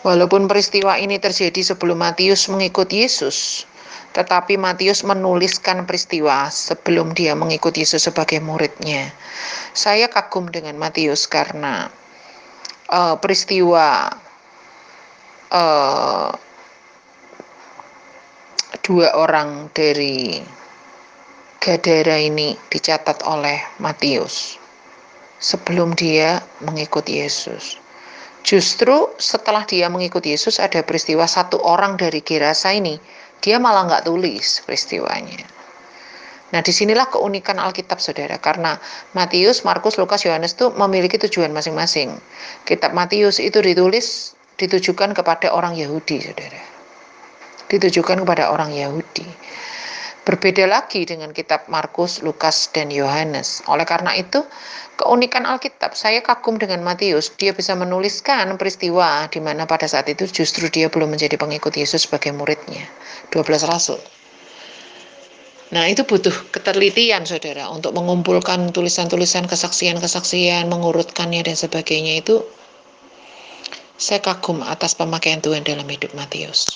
Walaupun peristiwa ini terjadi sebelum Matius mengikut Yesus, tetapi Matius menuliskan peristiwa sebelum dia mengikut Yesus sebagai muridnya. Saya kagum dengan Matius karena peristiwa dua orang dari Gadara ini dicatat oleh Matius sebelum dia mengikuti Yesus. Justru setelah dia mengikuti Yesus ada peristiwa satu orang dari Gerasa ini, dia malah nggak tulis peristiwanya. Nah, disinilah keunikan Alkitab, saudara, karena Matius, Markus, Lukas, Yohanes itu memiliki tujuan masing-masing. Kitab Matius itu ditujukan kepada orang Yahudi, saudara. Ditujukan kepada orang Yahudi. Berbeda lagi dengan kitab Markus, Lukas, dan Yohanes. Oleh karena itu, keunikan Alkitab, saya kagum dengan Matius. Dia bisa menuliskan peristiwa di mana pada saat itu justru dia belum menjadi pengikut Yesus sebagai muridnya. 12 rasul. Nah, itu butuh ketelitian, saudara, untuk mengumpulkan tulisan-tulisan, kesaksian-kesaksian, mengurutkannya dan sebagainya. Itu saya kagum atas pemakaian Tuhan dalam hidup Matius.